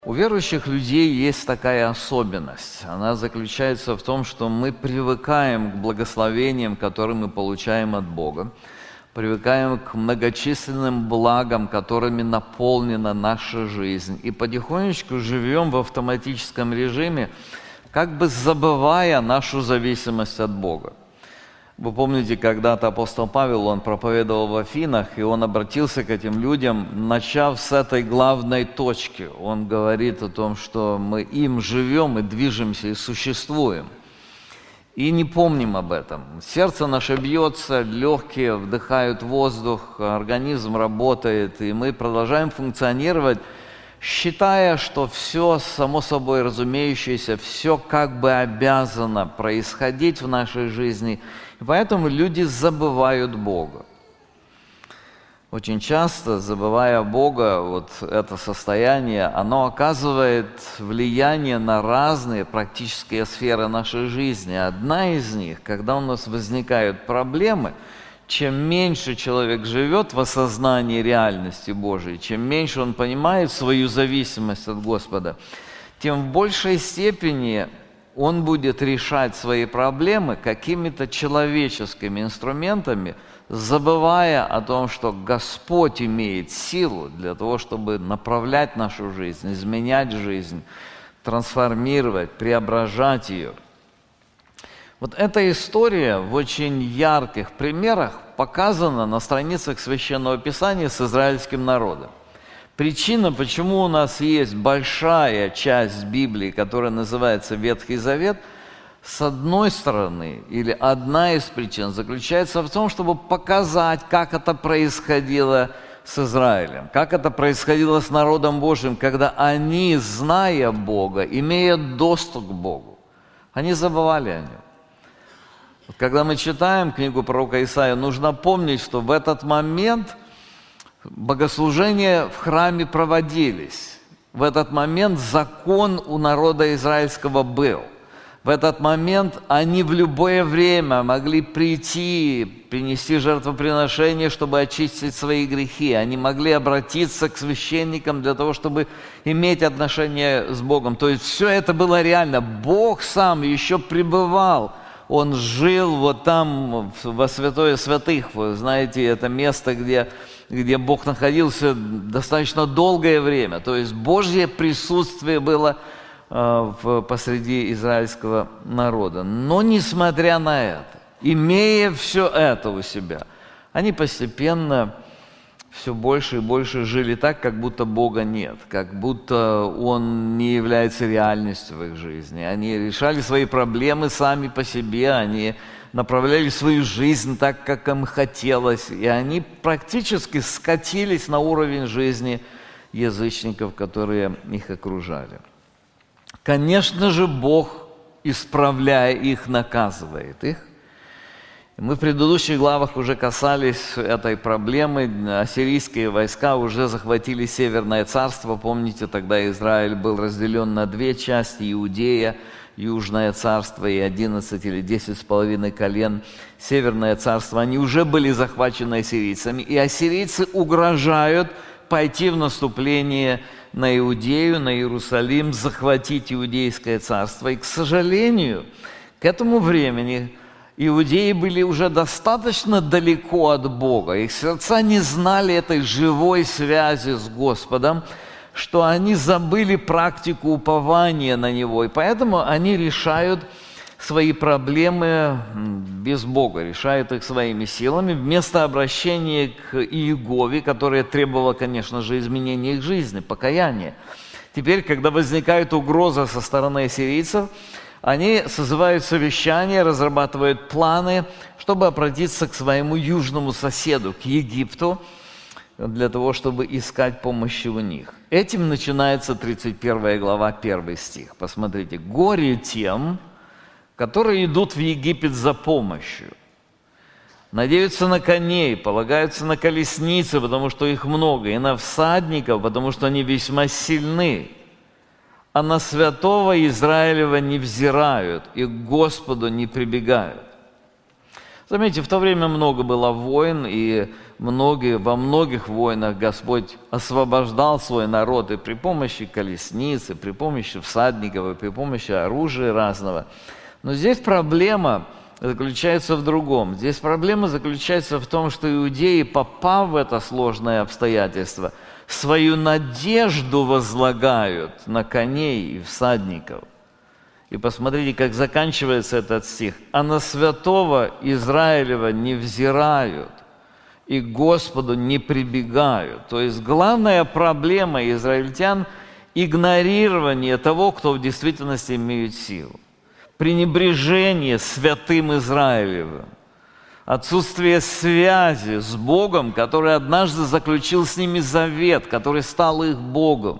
У верующих людей есть такая особенность. Она заключается в том, что мы привыкаем к благословениям, которые мы получаем от Бога, привыкаем к многочисленным благам, которыми наполнена наша жизнь, и потихонечку живем в автоматическом режиме, как бы забывая нашу зависимость от Бога. Вы помните, когда-то апостол Павел, он проповедовал в Афинах, и он обратился к этим людям, начав с этой главной точки. Он говорит о том, что мы им живем и движемся, и существуем. И не помним об этом. Сердце наше бьется, легкие вдыхают воздух, организм работает, и мы продолжаем функционировать, считая, что все само собой разумеющееся, все как бы обязано происходить в нашей жизни, и поэтому люди забывают Бога. Очень часто, забывая Бога, вот это состояние, оно оказывает влияние на разные практические сферы нашей жизни. Одна из них, когда у нас возникают проблемы, чем меньше человек живет в осознании реальности Божией, чем меньше он понимает свою зависимость от Господа, тем в большей степени он будет решать свои проблемы какими-то человеческими инструментами, забывая о том, что Господь имеет силу для того, чтобы направлять нашу жизнь, изменять жизнь, трансформировать, преображать ее. Вот эта история в очень ярких примерах показана на страницах Священного Писания с израильским народом. Причина, почему у нас есть большая часть Библии, которая называется Ветхий Завет, с одной стороны, или одна из причин заключается в том, чтобы показать, как это происходило с Израилем, как это происходило с народом Божьим, когда они, зная Бога, имея доступ к Богу, они забывали о Нем. Когда мы читаем книгу пророка Исаия, нужно помнить, что в этот момент богослужения в храме проводились. В этот момент закон у народа израильского был. В этот момент они в любое время могли прийти, принести жертвоприношение, чтобы очистить свои грехи. Они могли обратиться к священникам для того, чтобы иметь отношение с Богом. То есть все это было реально. Бог сам еще пребывал. Он жил вот там, во святое святых. Вы знаете, это место, где Бог находился достаточно долгое время. То есть Божье присутствие было посреди израильского народа. Но несмотря на это, имея все это у себя, они постепенно все больше и больше жили так, как будто Бога нет, как будто Он не является реальностью в их жизни. Они решали свои проблемы сами по себе, они направляли свою жизнь так, как им хотелось, и они практически скатились на уровень жизни язычников, которые их окружали. Конечно же, Бог, исправляя их, наказывает их. Мы в предыдущих главах уже касались этой проблемы. Ассирийские войска уже захватили Северное царство. Помните, тогда Израиль был разделен на две части: Иудея, Южное царство и 11 или 10,5 колен. Северное царство, они уже были захвачены ассирийцами. И ассирийцы угрожают пойти в наступление на Иудею, на Иерусалим, захватить Иудейское царство. И, к сожалению, к этому времени иудеи были уже достаточно далеко от Бога. Их сердца не знали этой живой связи с Господом, что они забыли практику упования на Него. И поэтому они решают свои проблемы без Бога, решают их своими силами, вместо обращения к Иегове, которое требовало, конечно же, изменения их жизни, покаяния. Теперь, когда возникает угроза со стороны ассирийцев, они созывают совещания, разрабатывают планы, чтобы обратиться к своему южному соседу, к Египту, для того, чтобы искать помощи у них. Этим начинается 31 глава, 1 стих. Посмотрите. «Горе тем, которые идут в Египет за помощью, надеются на коней, полагаются на колесницы, потому что их много, и на всадников, потому что они весьма сильны, а на святого Израилева не взирают и к Господу не прибегают». Заметьте, в то время много было войн, и во многих войнах Господь освобождал свой народ и при помощи колесницы, при помощи всадников, и при помощи оружия разного. Но здесь проблема заключается в другом. Здесь проблема заключается в том, что иудеи, попав в это сложное обстоятельство, свою надежду возлагают на коней и всадников. И посмотрите, как заканчивается этот стих. «А на святого Израилева не взирают, и к Господу не прибегают». То есть главная проблема израильтян – игнорирование того, кто в действительности имеет силу. Пренебрежение святым Израилевым. Отсутствие связи с Богом, который однажды заключил с ними завет, который стал их Богом,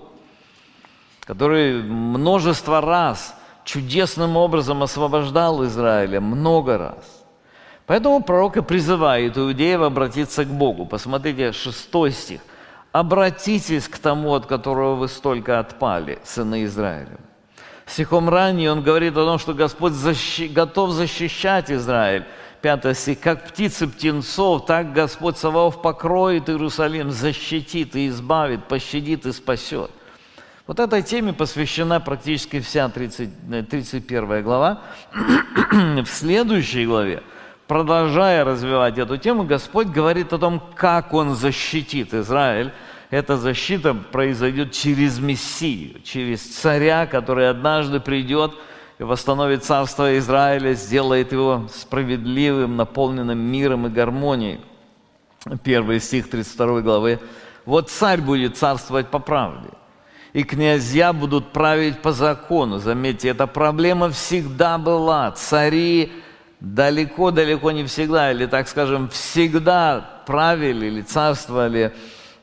который множество раз чудесным образом освобождал Израиля, много раз. Поэтому пророк и призывает иудеев обратиться к Богу. Посмотрите, 6 стих. «Обратитесь к тому, от которого вы столько отпали, сыны Израиля». Стихом ранее он говорит о том, что Господь готов защищать Израиль. 5 стих. «Как птицы птенцов, так Господь Саваоф покроет Иерусалим, защитит и избавит, пощадит и спасет». Вот этой теме посвящена практически вся 31 глава. В следующей главе, продолжая развивать эту тему, Господь говорит о том, как Он защитит Израиль. Эта защита произойдет через Мессию, через царя, который однажды придет и восстановит царство Израиля, сделает его справедливым, наполненным миром и гармонией. 1 стих 32 главы. «Вот царь будет царствовать по правде, и князья будут править по закону». Заметьте, эта проблема всегда была. Цари далеко-далеко не всегда, или, так скажем, всегда правили или царствовали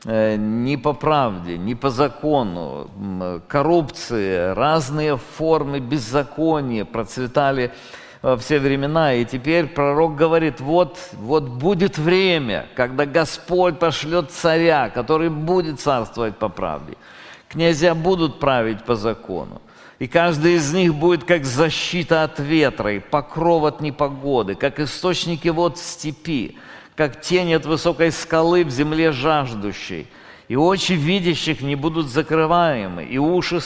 не по правде, не по закону. Коррупция, разные формы беззакония процветали во все времена. И теперь пророк говорит, вот будет время, когда Господь пошлет царя, который будет царствовать по правде. Князья будут править по закону. И каждый из них будет как защита от ветра и покров от непогоды, как источники вод в степи, как тень от высокой скалы в земле жаждущей. И очи видящих не будут закрываемы, и уши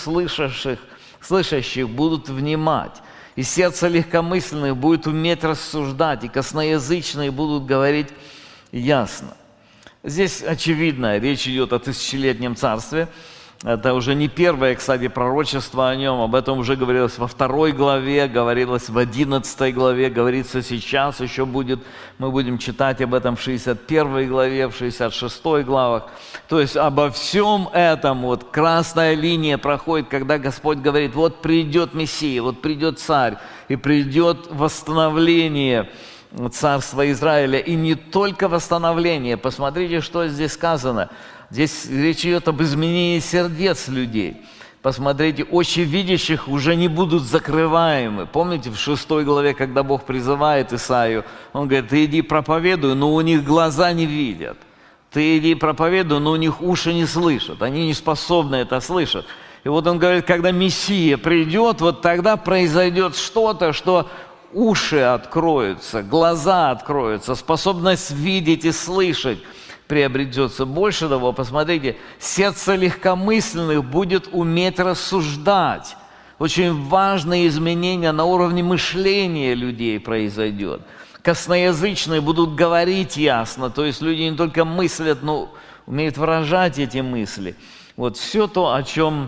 слышащих будут внимать. И сердце легкомысленных будет уметь рассуждать, и косноязычные будут говорить ясно. Здесь, очевидно, речь идет о тысячелетнем царстве. Это уже не первое, кстати, пророчество о нем. Об этом уже говорилось во 2 главе, говорилось в 11 главе, говорится сейчас, еще будет. Мы будем читать об этом в 61 главе, в 66 главах. То есть обо всем этом вот красная линия проходит, когда Господь говорит, вот придет Мессия, вот придет царь, и придет восстановление царства Израиля. И не только восстановление. Посмотрите, что здесь сказано. Здесь речь идет об изменении сердец людей. Посмотрите, очи видящих уже не будут закрываемы. Помните, в 6 главе, когда Бог призывает Исаию, Он говорит, ты иди проповедуй, но у них глаза не видят. Ты иди проповедуй, но у них уши не слышат. Они не способны это слышать. И вот Он говорит, когда Мессия придет, вот тогда произойдет что-то, что уши откроются, глаза откроются, способность видеть и слышать приобретется. Больше того, посмотрите, сердце легкомысленных будет уметь рассуждать. Очень важные изменения на уровне мышления людей произойдет. Косноязычные будут говорить ясно, то есть люди не только мыслят, но умеют выражать эти мысли. Вот все то, от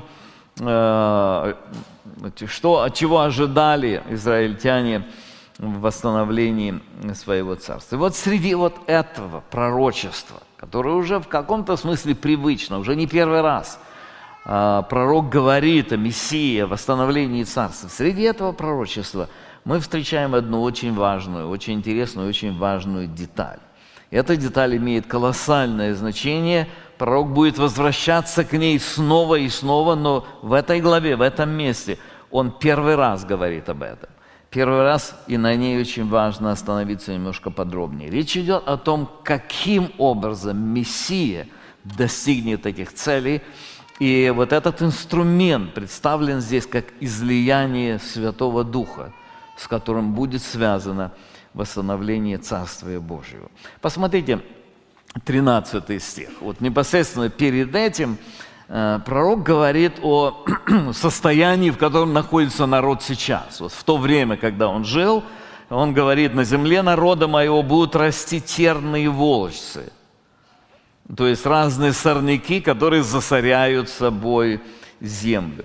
чего ожидали израильтяне в восстановлении своего царства. И вот среди вот этого пророчества, которое уже в каком-то смысле привычно, уже не первый раз пророк говорит о Мессии, о восстановлении царства. Среди этого пророчества мы встречаем одну очень важную, очень интересную, очень важную деталь. Эта деталь имеет колоссальное значение. Пророк будет возвращаться к ней снова и снова, но в этой главе, в этом месте он первый раз говорит об этом. Первый раз, и на ней очень важно остановиться немножко подробнее. Речь идет о том, каким образом Мессия достигнет этих целей. И вот этот инструмент представлен здесь как излияние Святого Духа, с которым будет связано восстановление Царствия Божьего. Посмотрите, 13 стих. Вот непосредственно перед этим пророк говорит о состоянии, в котором находится народ сейчас. Вот в то время, когда он жил, он говорит: на земле народа моего будут расти терны и волчцы. То есть разные сорняки, которые засоряют собой землю.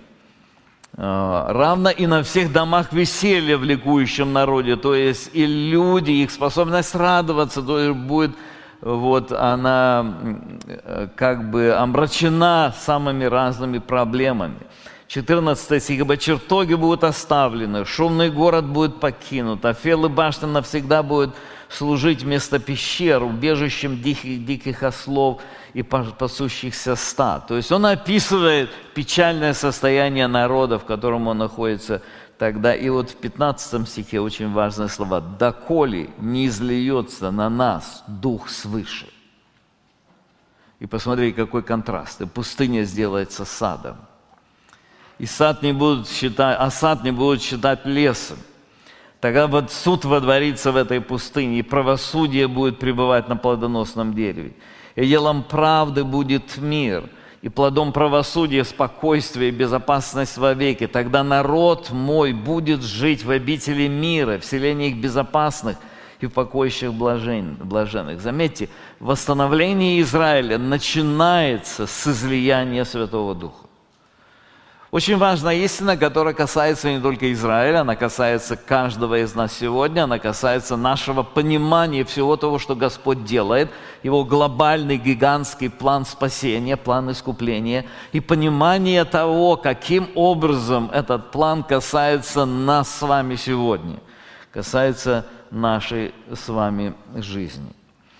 Равно и на всех домах веселья в ликующем народе, то есть и люди, их способность радоваться, то есть будет, вот она как бы омрачена самыми разными проблемами. 14 стих: «Ибо чертоги будут оставлены, шумный город будет покинут, Афел и башня навсегда будет служить вместо пещер, убежищем диких ослов и пасущихся стад». То есть он описывает печальное состояние народа, в котором он находится тогда. И вот в 15 стихе очень важные слова: «Доколе не излиется на нас дух свыше». И посмотри, какой контраст. И пустыня сделается садом. И сад не будут считать, а сад не будут считать лесом. Тогда вот суд водворится в этой пустыне, и правосудие будет пребывать на плодоносном дереве. И делом правды будет мир, и плодом правосудия спокойствие и безопасность вовеки. Тогда народ мой будет жить в обители мира, в селениях безопасных и в покоищах блаженных. Заметьте, восстановление Израиля начинается с излияния Святого Духа. Очень важная истина, которая касается не только Израиля, она касается каждого из нас сегодня, она касается нашего понимания всего того, что Господь делает, Его глобальный, гигантский план спасения, план искупления, и понимание того, каким образом этот план касается нас с вами сегодня, касается нашей с вами жизни.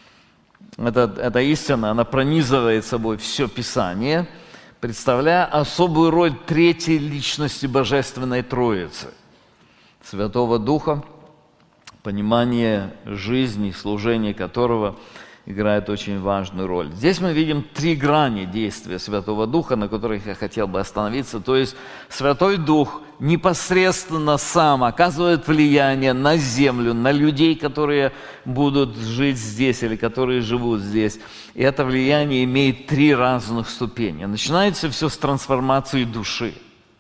Эта истина, она пронизывает собой все Писание, представляя особую роль третьей личности Божественной Троицы, Святого Духа, понимание жизни, служения которого играет очень важную роль. Здесь мы видим три грани действия Святого Духа, на которых я хотел бы остановиться. То есть Святой Дух непосредственно сам оказывает влияние на землю, на людей, которые будут жить здесь или которые живут здесь. И это влияние имеет три разных ступени. Начинается все с трансформации души.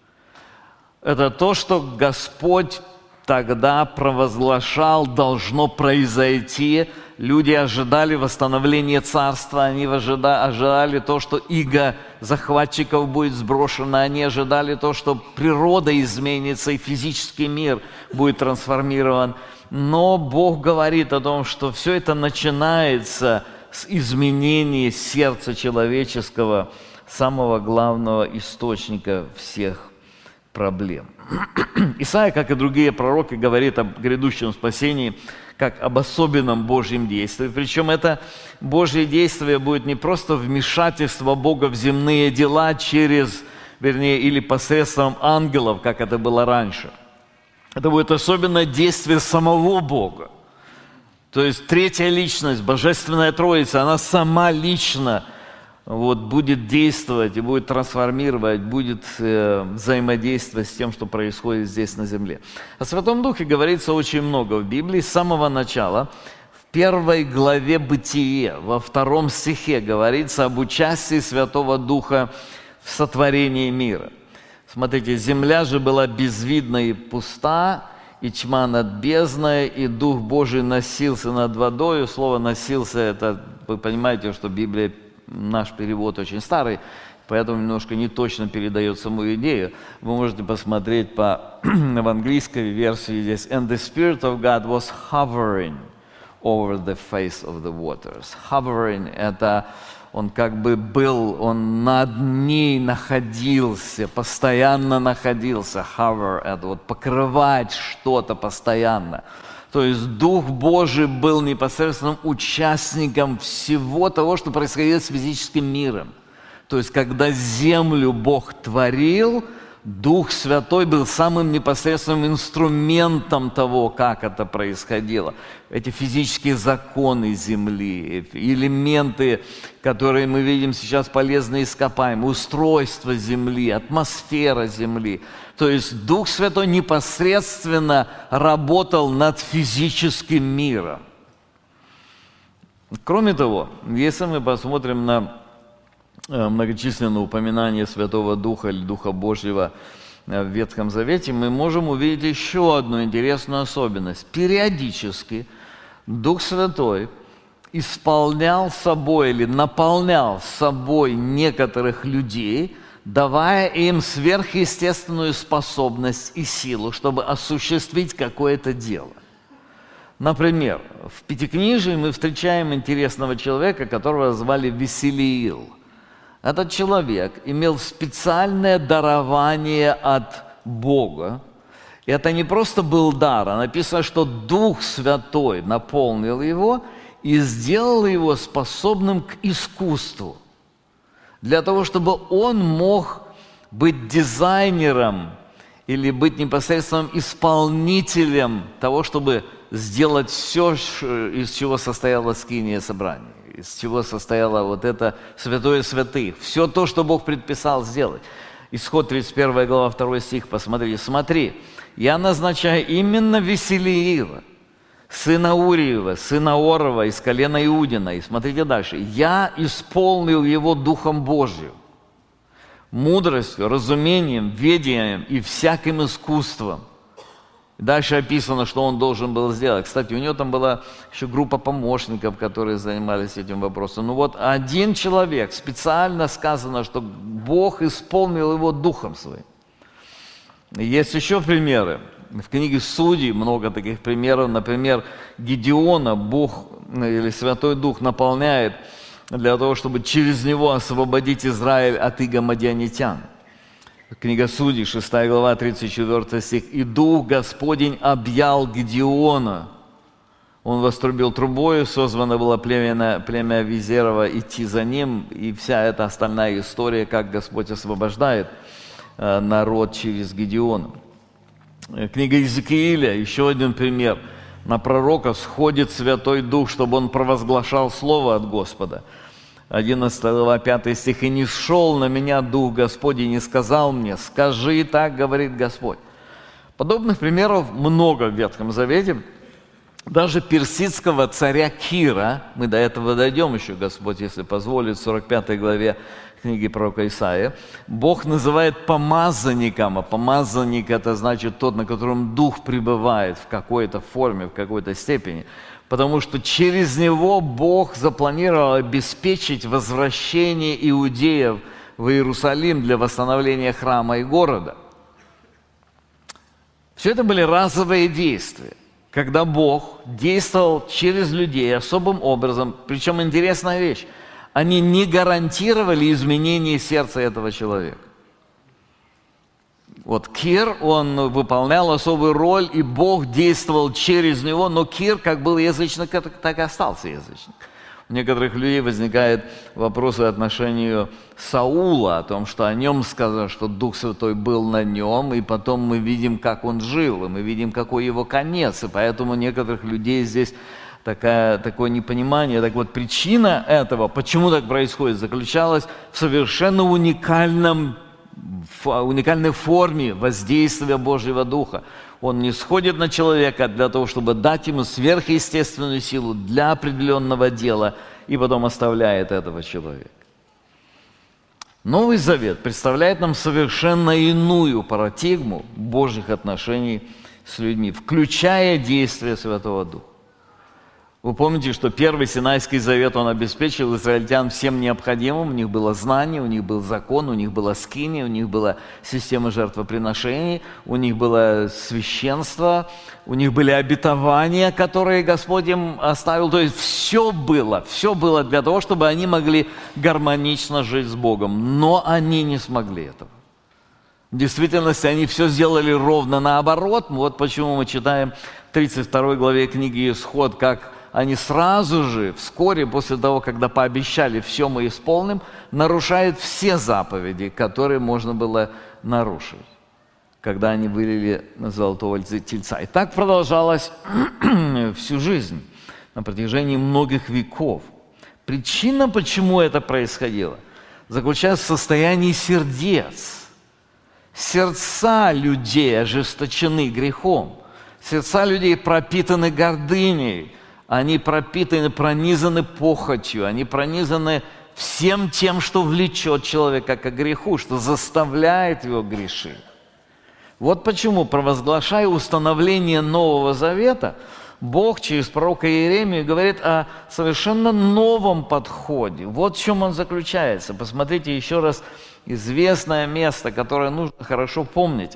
Это то, что Господь тогда провозглашал, должно произойти. Люди ожидали восстановления царства, они ожидали то, что иго захватчиков будет сброшено, они ожидали то, что природа изменится и физический мир будет трансформирован. Но Бог говорит о том, что все это начинается с изменения сердца человеческого, самого главного источника всех проблем. Исайя, как и другие пророки, говорит о грядущем спасении как об особенном Божьем действии. Причем это Божье действие будет не просто вмешательство Бога в земные дела или посредством ангелов, как это было раньше. Это будет особенное действие самого Бога. То есть третья личность, Божественная Троица, она сама лично будет действовать и будет трансформировать, будет взаимодействовать с тем, что происходит здесь на земле. О Святом Духе говорится очень много в Библии. С самого начала, в 1 главе Бытие, во 2 стихе говорится об участии Святого Духа в сотворении мира. Смотрите, земля же была безвидна и пуста, и тьма над бездной, и Дух Божий носился над водою. Слово «носился» — это, вы понимаете, что Библия, наш перевод очень старый, поэтому немножко не точно передает саму идею. Вы можете посмотреть в английской версии здесь. «And the Spirit of God was hovering over the face of the waters». Hovering — это он как бы был, он над ней находился, постоянно находился. Hover — это покрывать что-то постоянно. То есть Дух Божий был непосредственным участником всего того, что происходило с физическим миром. То есть когда землю Бог творил, Дух Святой был самым непосредственным инструментом того, как это происходило. Эти физические законы земли, элементы, которые мы видим сейчас, полезные ископаемые, устройство земли, атмосфера земли. То есть Дух Святой непосредственно работал над физическим миром. Кроме того, если мы посмотрим на многочисленные упоминания Святого Духа или Духа Божьего в Ветхом Завете, мы можем увидеть еще одну интересную особенность. Периодически Дух Святой исполнял собой или наполнял собой некоторых людей, давая им сверхъестественную способность и силу, чтобы осуществить какое-то дело. Например, в Пятикнижии мы встречаем интересного человека, которого звали Веселиил. Этот человек имел специальное дарование от Бога. И это не просто был дар, а написано, что Дух Святой наполнил его и сделал его способным к искусству. Для того, чтобы он мог быть дизайнером или быть непосредственным исполнителем того, чтобы сделать все, из чего состояло скиния собрания, из чего состояло вот это святое святых, все то, что Бог предписал сделать. Исход 31 глава, 2 стих, посмотрите. «Смотри, я назначаю именно Веселиила, сына Уриева, сына Орова, из колена Иудина». И смотрите дальше. «Я исполнил его Духом Божьим, мудростью, разумением, ведением и всяким искусством». Дальше описано, что он должен был сделать. Кстати, у него там была еще группа помощников, которые занимались этим вопросом. Ну вот один человек, специально сказано, что Бог исполнил его Духом Своим. Есть еще примеры. В книге Судей много таких примеров. Например, Гедеона Бог или Святой Дух наполняет для того, чтобы через него освободить Израиль от иго мадианитян. Книга Судей, 6 глава, 34 стих. «И Дух Господень объял Гедеона. Он вострубил трубою, созвано было племя Визерова идти за ним». И вся эта остальная история, как Господь освобождает народ через Гедеона. Книга Иезекииля, еще один пример. На пророка сходит Святой Дух, чтобы он провозглашал Слово от Господа. 11 глава, 5 стих. «И не шел на меня Дух Господень, и сказал мне, скажи, так говорит Господь». Подобных примеров много в Ветхом Завете. Даже персидского царя Кира, мы до этого дойдем еще, Господь, если позволит, в 45 главе книги пророка Исаия, Бог называет помазанником, а помазанник – это значит тот, на котором Дух пребывает в какой-то форме, в какой-то степени. Потому что через него Бог запланировал обеспечить возвращение иудеев в Иерусалим для восстановления храма и города. Все это были разовые действия, когда Бог действовал через людей особым образом. Причем интересная вещь, они не гарантировали изменение сердца этого человека. Вот Кир, он выполнял особую роль, и Бог действовал через него, но Кир как был язычник, так и остался язычник. У некоторых людей возникает вопрос в отношении Саула, о том, что о нем сказано, что Дух Святой был на нем, и потом мы видим, как он жил, и мы видим, какой его конец, и поэтому у некоторых людей здесь такое непонимание. Так вот, причина этого, почему так происходит, заключалась в совершенно уникальной форме воздействия Божьего Духа. Он не сходит на человека для того, чтобы дать ему сверхъестественную силу для определенного дела, и потом оставляет этого человека. Новый Завет представляет нам совершенно иную парадигму Божьих отношений с людьми, включая действие Святого Духа. Вы помните, что первый Синайский завет, он обеспечил израильтян всем необходимым. У них было знание, у них был закон, у них была скиния, у них была система жертвоприношений, у них было священство, у них были обетования, которые Господь им оставил. То есть все было для того, чтобы они могли гармонично жить с Богом. Но они не смогли этого. В действительности они все сделали ровно наоборот. Вот почему мы читаем в 32 главе книги «Исход», как они сразу же, вскоре после того, когда пообещали «все мы исполним», нарушают все заповеди, которые можно было нарушить, когда они вылили золотого тельца. И так продолжалось всю жизнь, на протяжении многих веков. Причина, почему это происходило, заключалась в состоянии сердец. Сердца людей ожесточены грехом, сердца людей пропитаны гордыней. они пропитаны, пронизаны похотью, они пронизаны всем тем, что влечет человека к греху, что заставляет его грешить. Вот почему, провозглашая установление Нового Завета, Бог через пророка Иеремию говорит о совершенно новом подходе. Вот в чем он заключается. Посмотрите еще раз известное место, которое нужно хорошо помнить.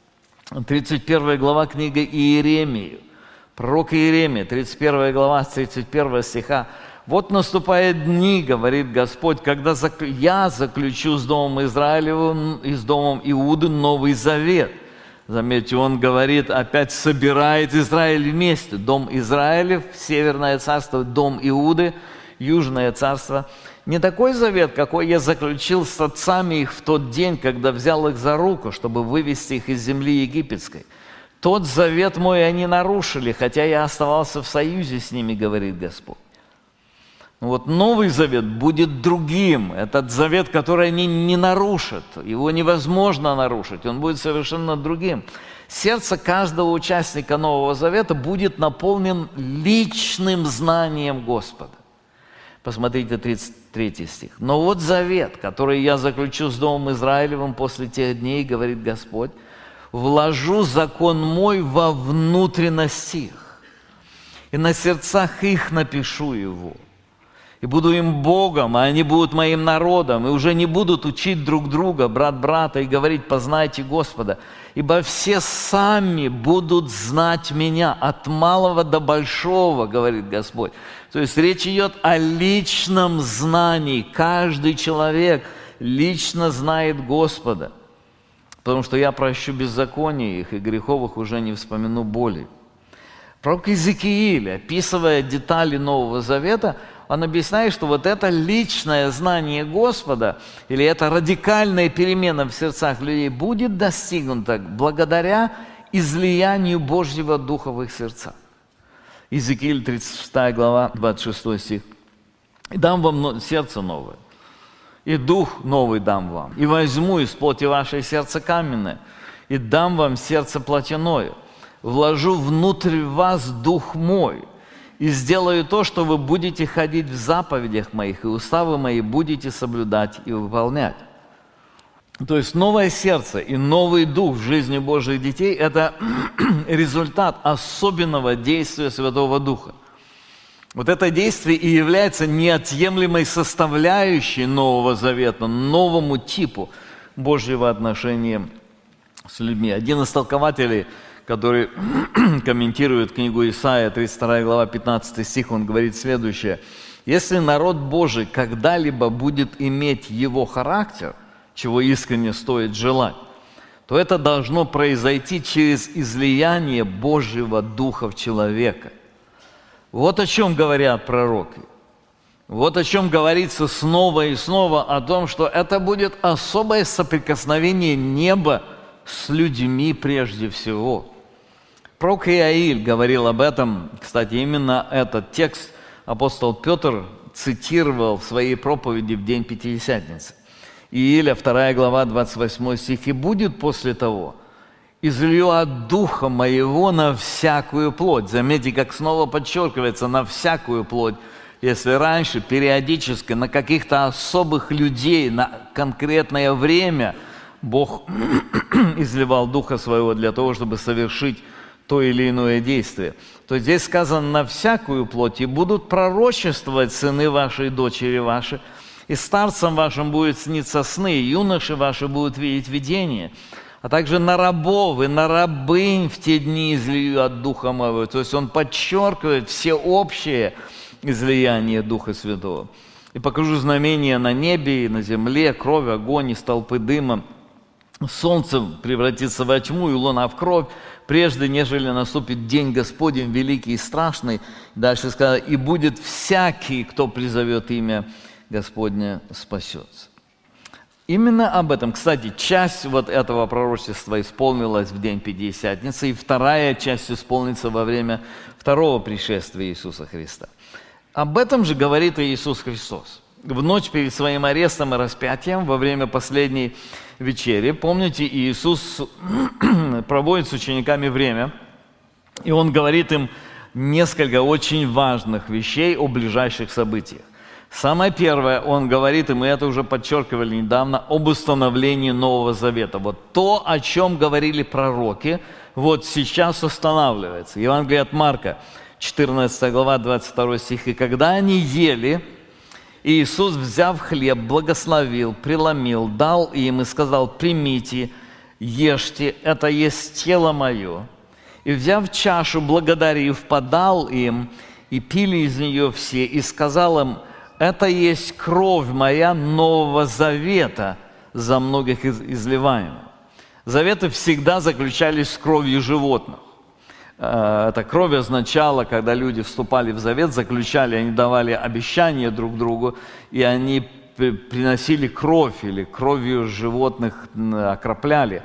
31 глава книги Иеремии. Пророк Иеремия, 31 глава, с 31 стиха. «Вот наступают дни, говорит Господь, когда я заключу с Домом Израилевым и с Домом Иуды Новый Завет». Заметьте, он говорит, опять собирает Израиль вместе. Дом Израилев, Северное царство, Дом Иуды, Южное царство. Не такой завет, какой я заключил с отцами их в тот день, когда взял их за руку, чтобы вывести их из земли египетской. Тот завет мой они нарушили, хотя я оставался в союзе с ними, говорит Господь. Вот Новый Завет будет другим. Этот завет, который они не нарушат. Его невозможно нарушить. Он будет совершенно другим. Сердце каждого участника Нового Завета будет наполнен личным знанием Господа. Посмотрите 33 стих. «Но вот завет, который я заключу с Домом Израилевым после тех дней, говорит Господь, вложу закон мой во внутренность их, и на сердцах их напишу его. И буду им Богом, а они будут моим народом, и уже не будут учить друг друга, брат брата, и говорить, познайте Господа, ибо все сами будут знать меня, от малого до большого, говорит Господь». То есть речь идет о личном знании. Каждый человек лично знает Господа, потому что я прощу беззаконие их, и греховых уже не вспомяну боли. Пророк Иезекииль, описывая детали Нового Завета, он объясняет, что вот это личное знание Господа, или эта радикальная перемена в сердцах людей будет достигнута благодаря излиянию Божьего Духа в их сердцах. Иезекииль, 36 глава, 26 стих. «И дам вам сердце новое, и дух новый дам вам, и возьму из плоти вашей сердце каменное, и дам вам сердце плотяное, вложу внутрь вас дух мой, и сделаю то, что вы будете ходить в заповедях моих, и уставы мои будете соблюдать и выполнять». То есть новое сердце и новый дух в жизни Божьих детей – это результат особенного действия Святого Духа. Вот это действие и является неотъемлемой составляющей Нового Завета, новому типу Божьего отношения с людьми. Один из толкователей, который комментирует книгу Исаия, 32 глава, 15 стих, он говорит следующее. «Если народ Божий когда-либо будет иметь его характер, чего искренне стоит желать, то это должно произойти через излияние Божьего Духа в человека». Вот о чем говорят пророки. Вот о чем говорится снова и снова, о том, что это будет особое соприкосновение неба с людьми прежде всего. Пророк Иаиль говорил об этом. Кстати, именно этот текст апостол Петр цитировал в своей проповеди в день Пятидесятницы. Ииля, 2 глава, 28 стих. «И будет после того, излью от Духа моего на всякую плоть». Заметьте, как снова подчеркивается, на всякую плоть. Если раньше периодически на каких-то особых людей, на конкретное время Бог изливал Духа Своего для того, чтобы совершить то или иное действие, то здесь сказано «на всякую плоть, и будут пророчествовать сыны ваши и дочери ваши, и старцам вашим будет сниться сны, и юноши ваши будут видеть видения, а также на рабов и на рабынь в те дни излию от Духа моего». То есть он подчеркивает всеобщее излияние Духа Святого. «И покажу знамения на небе и на земле, кровь, огонь и столпы дыма. Солнце превратится во тьму, и луна в кровь, прежде нежели наступит день Господень великий и страшный». Дальше сказано: «И будет всякий, кто призовет имя Господне, спасется». Именно об этом, кстати, часть вот этого пророчества исполнилась в день Пятидесятницы, и вторая часть исполнится во время второго пришествия Иисуса Христа. Об этом же говорит и Иисус Христос. В ночь перед своим арестом и распятием, во время последней вечери, помните, Иисус проводит с учениками время, и Он говорит им несколько очень важных вещей о ближайших событиях. Самое первое, он говорит, и мы это уже подчеркивали недавно, об установлении Нового Завета. Вот то, о чем говорили пророки, вот сейчас устанавливается. Евангелие от Марка, 14 глава, 22 стих. «И когда они ели, Иисус, взяв хлеб, благословил, преломил, дал им и сказал: примите, ешьте, это есть тело мое. И, взяв чашу, благодарив, подал им, и пили из нее все, и сказал им: это есть кровь моя Нового Завета, за многих изливаемая». Заветы всегда заключались с кровью животных. Эта кровь означала, когда люди вступали в завет, заключали, они давали обещания друг другу, и они приносили кровь или кровью животных окропляли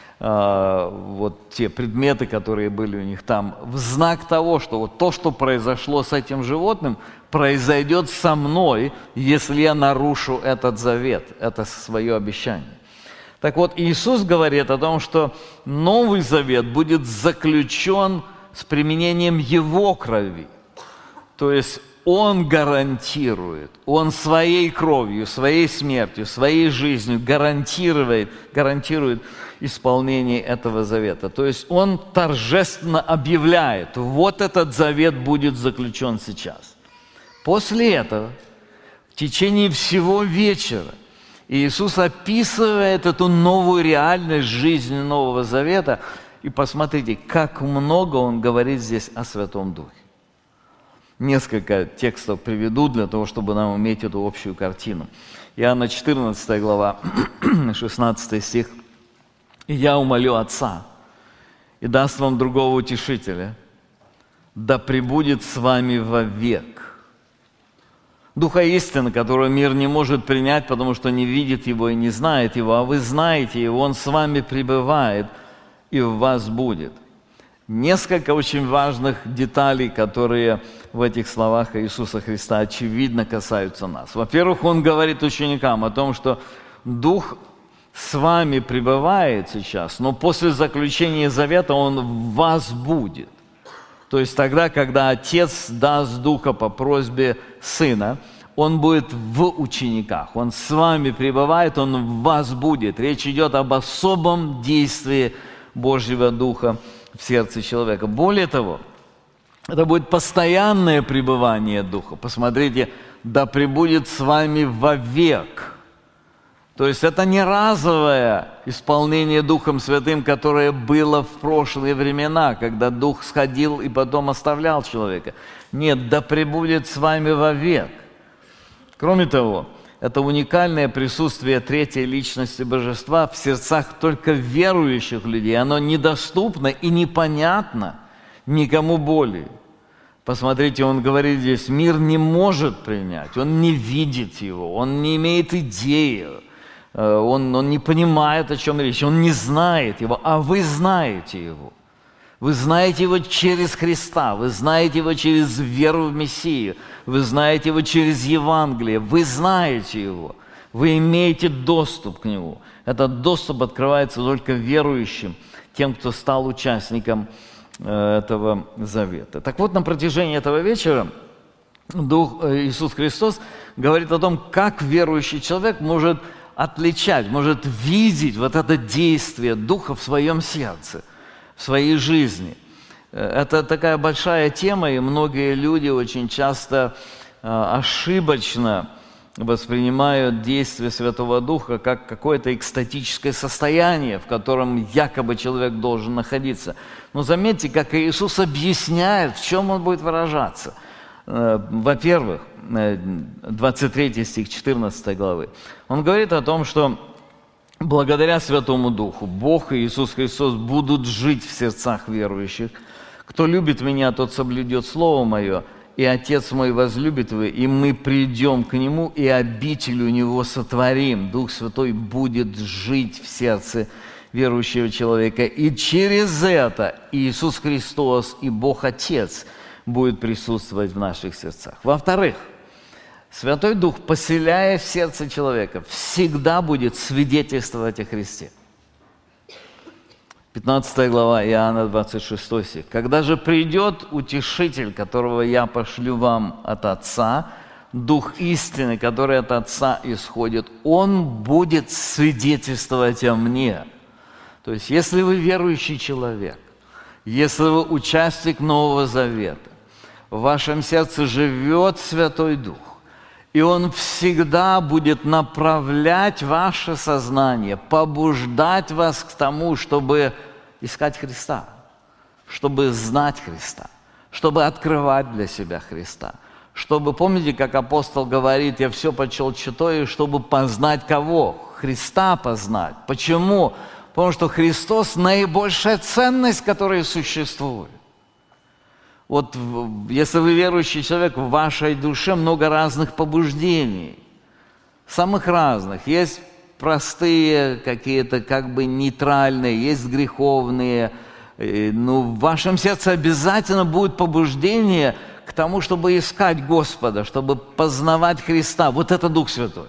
вот те предметы, которые были у них там, в знак того, что вот то, что произошло с этим животным, произойдет со мной, если я нарушу этот завет, это свое обещание. Так вот, Иисус говорит о том, что Новый Завет будет заключен с применением Его крови. То есть Он гарантирует, Он своей кровью, своей смертью, своей жизнью гарантирует исполнение этого завета. То есть Он торжественно объявляет: вот этот завет будет заключен сейчас. После этого, в течение всего вечера, Иисус описывает эту новую реальность жизни Нового Завета. И посмотрите, как много Он говорит здесь о Святом Духе. Несколько текстов приведу для того, чтобы нам иметь эту общую картину. Иоанна 14 глава, 16 стих. «И я умолю Отца, и даст вам другого утешителя, да пребудет с вами вовек. Духа истины, которого мир не может принять, потому что не видит Его и не знает Его, а вы знаете Его, Он с вами пребывает и в вас будет». Несколько очень важных деталей, которые в этих словах Иисуса Христа очевидно касаются нас. Во-первых, Он говорит ученикам о том, что Дух с вами пребывает сейчас, но после заключения завета Он в вас будет. То есть тогда, когда Отец даст Духа по просьбе Сына, Он будет в учениках, Он с вами пребывает, Он в вас будет. Речь идет об особом действии Божьего Духа в сердце человека. Более того, это будет постоянное пребывание Духа. Посмотрите, да пребудет с вами вовек. То есть это не разовое исполнение Духом Святым, которое было в прошлые времена, когда Дух сходил и потом оставлял человека. Нет, да пребудет с вами вовек. Кроме того, это уникальное присутствие третьей личности Божества в сердцах только верующих людей. Оно недоступно и непонятно никому более. Посмотрите, он говорит здесь: мир не может принять, он не видит его, он не имеет идеи, он не понимает, о чем речь, он не знает его, а вы знаете его. Вы знаете его через Христа, вы знаете его через веру в Мессию, вы знаете его через Евангелие, вы знаете его, вы имеете доступ к нему. Этот доступ открывается только верующим, тем, кто стал участником этого завета. Так вот, на протяжении этого вечера Иисус Христос говорит о том, как верующий человек может отличать, может видеть вот это действие Духа в своем сердце, в своей жизни. Это такая большая тема, и многие люди очень часто ошибочно воспринимают действие Святого Духа как какое-то экстатическое состояние, в котором якобы человек должен находиться. Но заметьте, как Иисус объясняет, в чем Он будет выражаться. Во-первых, 23 стих 14 главы. Он говорит о том, что благодаря Святому Духу Бог и Иисус Христос будут жить в сердцах верующих. Кто любит Меня, тот соблюдет Слово Мое, и Отец Мой возлюбит Его, и мы придем к Нему, и обитель у Него сотворим. Дух Святой будет жить в сердце верующего человека. И через это Иисус Христос и Бог Отец будет присутствовать в наших сердцах. Во-вторых, Святой Дух, поселяя в сердце человека, всегда будет свидетельствовать о Христе. 15 глава Иоанна, 26 стих. «Когда же придет Утешитель, которого я пошлю вам от Отца, Дух истины, который от Отца исходит, Он будет свидетельствовать о Мне». То есть, если вы верующий человек, если вы участник Нового Завета, в вашем сердце живет Святой Дух, и Он всегда будет направлять ваше сознание, побуждать вас к тому, чтобы искать Христа, чтобы знать Христа, чтобы открывать для себя Христа, чтобы, помните, как апостол говорит, я все почел читаю, чтобы познать кого? Христа познать. Почему? Потому что Христос – наибольшая ценность, которая существует. Вот если вы верующий человек, в вашей душе много разных побуждений, самых разных. Есть простые, какие-то как бы нейтральные, есть греховные. Но в вашем сердце обязательно будет побуждение к тому, чтобы искать Господа, чтобы познавать Христа. Вот это Дух Святой.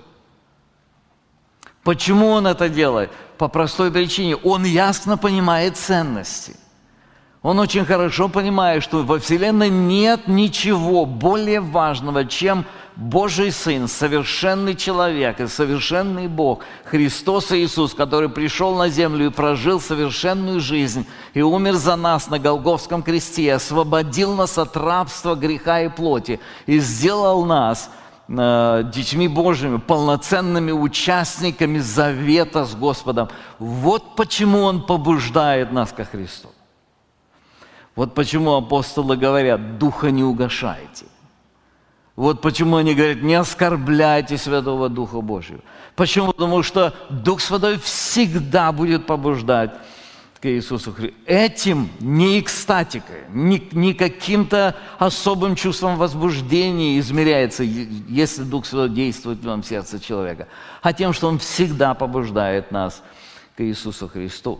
Почему Он это делает? По простой причине. Он ясно понимает ценности. Он очень хорошо понимает, что во Вселенной нет ничего более важного, чем Божий Сын, совершенный человек и совершенный Бог, Христос Иисус, который пришел на землю и прожил совершенную жизнь, и умер за нас на Голгофском кресте, освободил нас от рабства, греха и плоти, и сделал нас детьми Божьими, полноценными участниками завета с Господом. Вот почему Он побуждает нас ко Христу. Вот почему апостолы говорят, Духа не угашайте. Вот почему они говорят, не оскорбляйте Святого Духа Божьего. Почему? Потому что Дух Святой всегда будет побуждать к Иисусу Христу. Этим не экстатикой, не каким-то особым чувством возбуждения измеряется, если Дух Святой действует в сердце человека, а тем, что Он всегда побуждает нас к Иисусу Христу.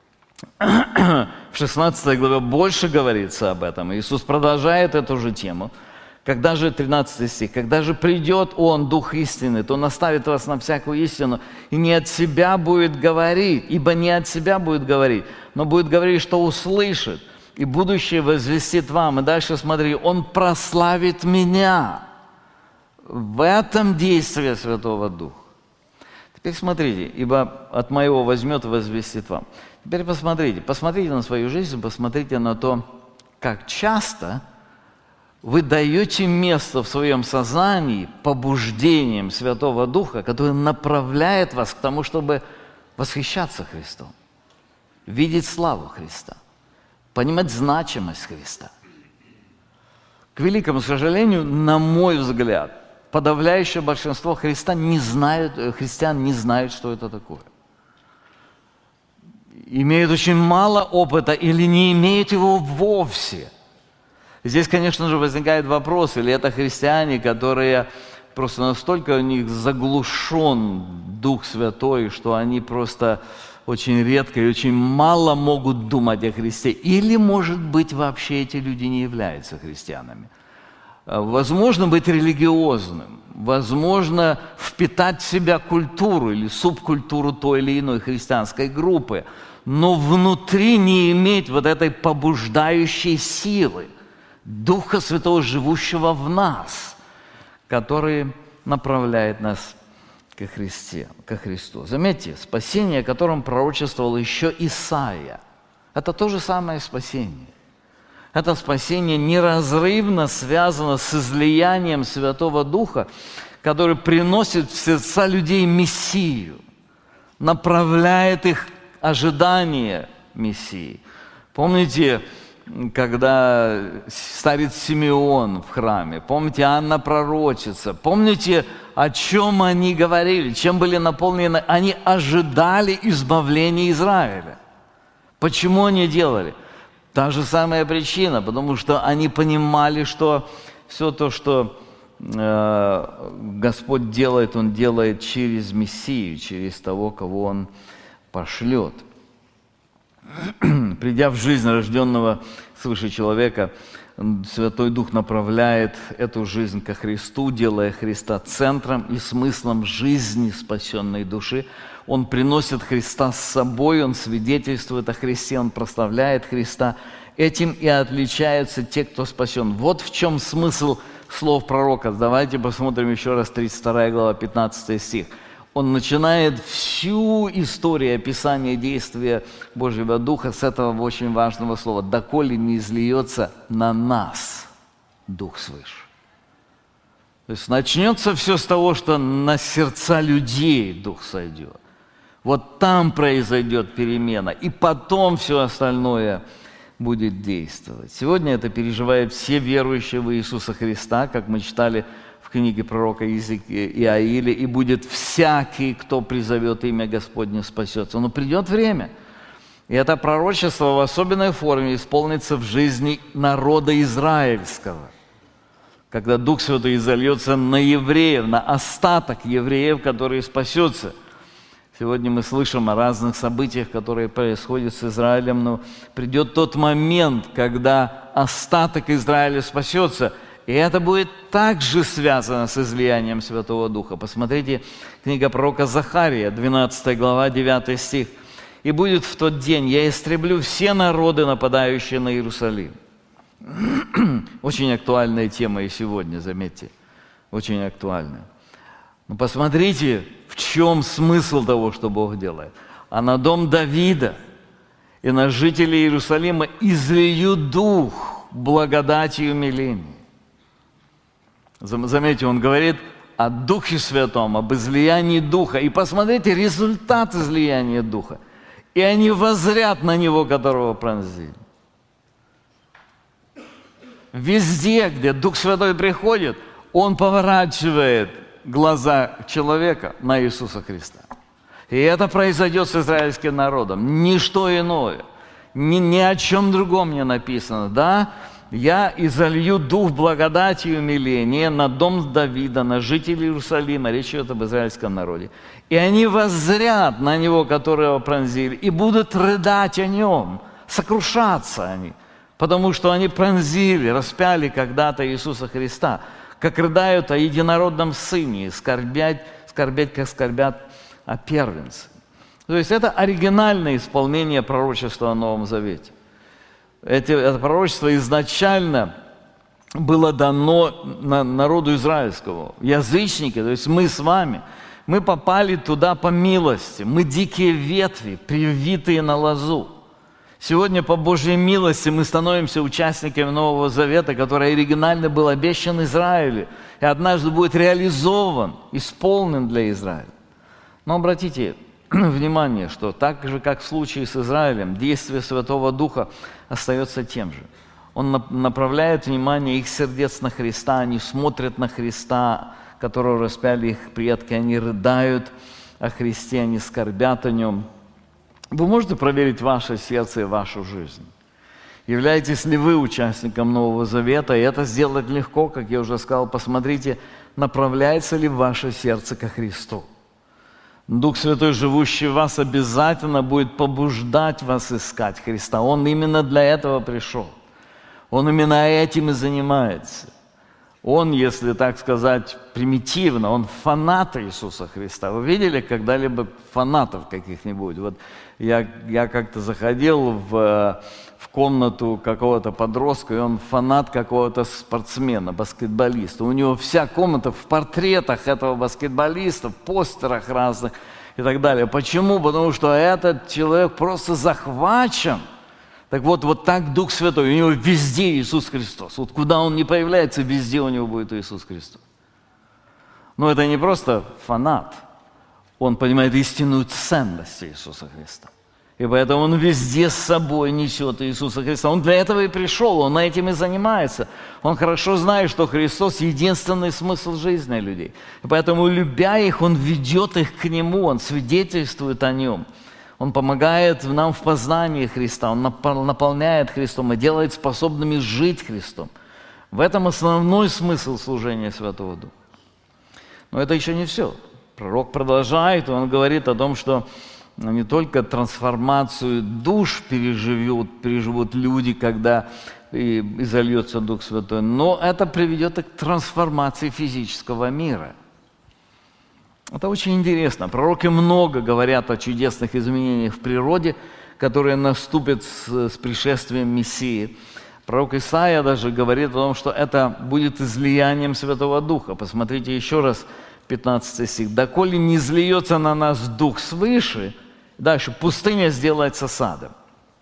В 16 главе больше говорится об этом. Иисус продолжает эту же тему. Когда же, 13 стих, «Когда же придет Он, Дух истины, то наставит вас на всякую истину, и не от себя будет говорить, ибо не от себя будет говорить, но будет говорить, что услышит, и будущее возвестит вам». И дальше смотри, «Он прославит Меня». В этом действие Святого Духа. Теперь смотрите, «Ибо от Моего возьмет и возвестит вам». Теперь посмотрите на свою жизнь, посмотрите на то, как часто вы даете место в своем сознании побуждениям Святого Духа, который направляет вас к тому, чтобы восхищаться Христом, видеть славу Христа, понимать значимость Христа. К великому сожалению, на мой взгляд, подавляющее большинство христиан не знают, что это такое. Имеют очень мало опыта или не имеют его вовсе. Здесь, конечно же, возникает вопрос, или это христиане, которые просто настолько у них заглушен Дух Святой, что они просто очень редко и очень мало могут думать о Христе. Или, может быть, вообще эти люди не являются христианами. Возможно быть религиозным, возможно впитать в себя культуру или субкультуру той или иной христианской группы, но внутри не иметь вот этой побуждающей силы Духа Святого, живущего в нас, который направляет нас ко Христу. Заметьте, спасение, о котором пророчествовал еще Исаия, это то же самое спасение. Это спасение неразрывно связано с излиянием Святого Духа, который приносит в сердца людей Мессию, направляет их ожидание Мессии. Помните, когда старец Симеон в храме, помните, Анна пророчица, помните, о чем они говорили, чем были наполнены? Они ожидали избавления Израиля. Почему они делали? Та же самая причина, потому что они понимали, что все то, что Господь делает, Он делает через Мессию, через того, кого Он пошлет. Придя в жизнь рожденного свыше человека, Святой Дух направляет эту жизнь ко Христу, делая Христа центром и смыслом жизни спасенной души. Он приносит Христа с собой, Он свидетельствует о Христе, Он прославляет Христа. Этим и отличаются те, кто спасен. Вот в чем смысл слов пророка. Давайте посмотрим еще раз 32 глава, 15 стих. Он начинает всю историю описания действия Божьего Духа с этого очень важного слова. «Доколе не изльется на нас Дух свыше». То есть начнется все с того, что на сердца людей Дух сойдет. Вот там произойдет перемена, и потом все остальное будет действовать. Сегодня это переживают все верующие в Иисуса Христа, как мы читали в книге пророка Иаиля, и будет всякий, кто призовет имя Господне, спасется. Но придет время, и это пророчество в особенной форме исполнится в жизни народа израильского, когда Дух Святой изольется на евреев, на остаток евреев, который спасется. Сегодня мы слышим о разных событиях, которые происходят с Израилем, но придет тот момент, когда остаток Израиля спасется, и это будет также связано с излиянием Святого Духа. Посмотрите, книга пророка Захария, 12 глава, 9 стих. «И будет в тот день, я истреблю все народы, нападающие на Иерусалим». Очень актуальная тема и сегодня, заметьте, очень актуальная. Но посмотрите, в чем смысл того, что Бог делает. «А на дом Давида и на жителей Иерусалима излию Дух благодати и умиления». Заметьте, он говорит о Духе Святом, об излиянии Духа. И посмотрите результат излияния Духа. «И они воззрят на Него, которого пронзили». Везде, где Дух Святой приходит, Он поворачивает глаза человека на Иисуса Христа. И это произойдет с израильским народом. Ничто иное, ни о чем другом не написано. Да, я изолью дух благодати и умиления на дом Давида, на жителей Иерусалима. Речь идет об израильском народе. И они воззрят на него, которого пронзили, и будут рыдать о нем, сокрушаться они, потому что они пронзили, распяли когда-то Иисуса Христа, как рыдают о единородном Сыне, скорбять, как скорбят о первенце. То есть это оригинальное исполнение пророчества о Новом Завете. Это пророчество изначально было дано народу израильскому, язычники, то есть мы с вами. Мы попали туда по милости, мы дикие ветви, привитые на лозу. Сегодня по Божьей милости мы становимся участниками Нового Завета, который оригинально был обещан Израилю и однажды будет реализован, исполнен для Израиля. Но обратите внимание, что так же, как в случае с Израилем, действие Святого Духа остается тем же. Он направляет внимание их сердец на Христа, они смотрят на Христа, которого распяли их предки, они рыдают о Христе, они скорбят о Нем. Вы можете проверить ваше сердце и вашу жизнь. Являетесь ли вы участником Нового Завета? И это сделать легко, как я уже сказал. Посмотрите, направляется ли ваше сердце ко Христу. Дух Святой, живущий в вас, обязательно будет побуждать вас искать Христа. Он именно для этого пришел. Он именно этим и занимается. Он, если так сказать примитивно, он фанат Иисуса Христа. Вы видели когда-либо фанатов каких-нибудь? Вот я как-то заходил в комнату какого-то подростка, и он фанат какого-то спортсмена, баскетболиста. У него вся комната в портретах этого баскетболиста, в постерах разных и так далее. Почему? Потому что этот человек просто захвачен. Так вот так Дух Святой, у него везде Иисус Христос. Вот куда он ни появляется, везде у него будет Иисус Христос. Но это не просто фанат. Он понимает истинную ценность Иисуса Христа. И поэтому он везде с собой несет Иисуса Христа. Он для этого и пришел, он этим и занимается. Он хорошо знает, что Христос – единственный смысл жизни людей. И поэтому, любя их, он ведет их к Нему, он свидетельствует о Нем. Он помогает нам в познании Христа, Он наполняет Христом и делает способными жить Христом. В этом основной смысл служения Святого Духа. Но это еще не все. Пророк продолжает, он говорит о том, что не только трансформацию душ переживут люди, когда и зальется Дух Святой, но это приведет и к трансформации физического мира. Это очень интересно. Пророки много говорят о чудесных изменениях в природе, которые наступят с пришествием Мессии. Пророк Исаия даже говорит о том, что это будет излиянием Святого Духа. Посмотрите еще раз 15 стих. «Доколе не изльется на нас Дух свыше», дальше, «пустыня сделается садом».